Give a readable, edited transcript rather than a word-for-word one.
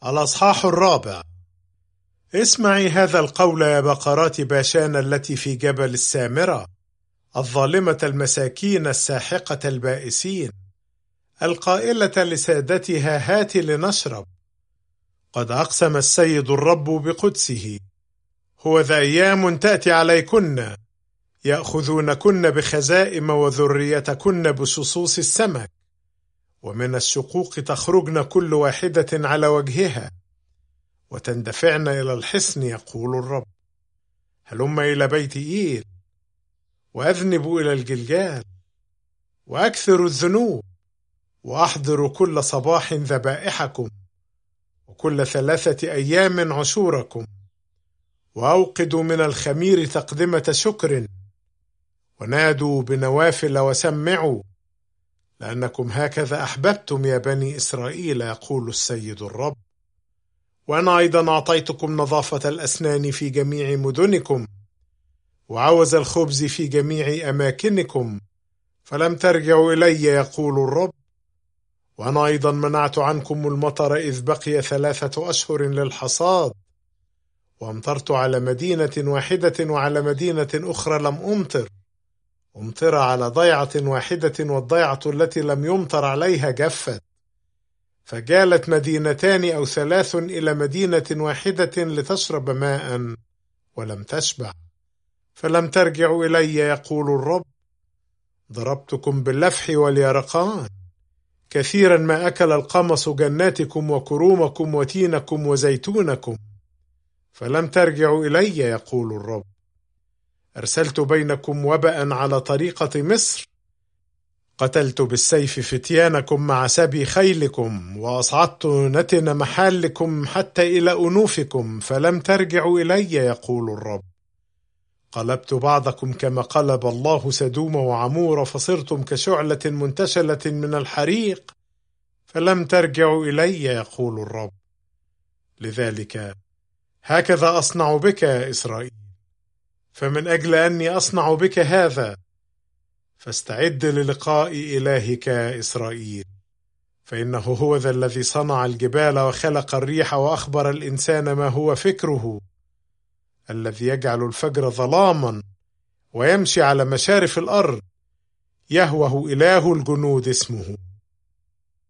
الأصحاح 4. اسمعي هذا القول يا بقرات باشان التي في جبل السامرة، الظالمة المساكين الساحقة البائسين، القائلة لسادتها هات لنشرب. قد أقسم السيد الرب بقدسه: هو ذا أيام تأتي عليكن يأخذونكن بخزائم وذريتكن بشصوص السمك، ومن الشقوق تخرجن كل واحدة على وجهها، وتندفعن إلى الحصن يقول الرب. هلم إلى بيت إيل، وأذنب إلى الجلجال، وأكثر الذنوب، وأحضر كل صباح ذبائحكم، وكل 3 أيام عشوركم، وأوقد من الخمير تقدمة شكر، ونادوا بنوافل وسمعوا، لأنكم هكذا أحببتم يا بني إسرائيل يقول السيد الرب. وأنا أيضا أعطيتكم نظافة الأسنان في جميع مدنكم، وعوز الخبز في جميع أماكنكم، فلم ترجعوا إلي يقول الرب. وأنا أيضا منعت عنكم المطر إذ بقي 3 أشهر للحصاد، وأمطرت على مدينة واحدة وعلى مدينة أخرى لم أمطر على ضيعة واحدة، والضيعة التي لم يمطر عليها جفت، فجالت 2 أو 3 إلى مدينة واحدة لتشرب ماء ولم تشبع، فلم ترجعوا إلي يقول الرب. ضربتكم باللفح واليرقان، كثيرا ما أكل القمص جناتكم وكرومكم وتينكم وزيتونكم، فلم ترجعوا إلي يقول الرب. أرسلت بينكم وباء على طريقة مصر، قتلت بالسيف فتيانكم مع سبي خيلكم، وأصعدت نتن محالكم حتى إلى أنوفكم، فلم ترجعوا إلي يقول الرب. قلبت بعضكم كما قلب الله سدوم وعمور، فصرتم كشعلة منتشلة من الحريق، فلم ترجعوا إلي يقول الرب. لذلك هكذا أصنع بك يا إسرائيل، فمن أجل أني أصنع بك هذا فاستعد للقاء إلهك يا إسرائيل، فإنه هو ذا الذي صنع الجبال وخلق الريح وأخبر الإنسان ما هو فكره، الذي يجعل الفجر ظلاما ويمشي على مشارف الأرض، يهوه إله الجنود اسمه.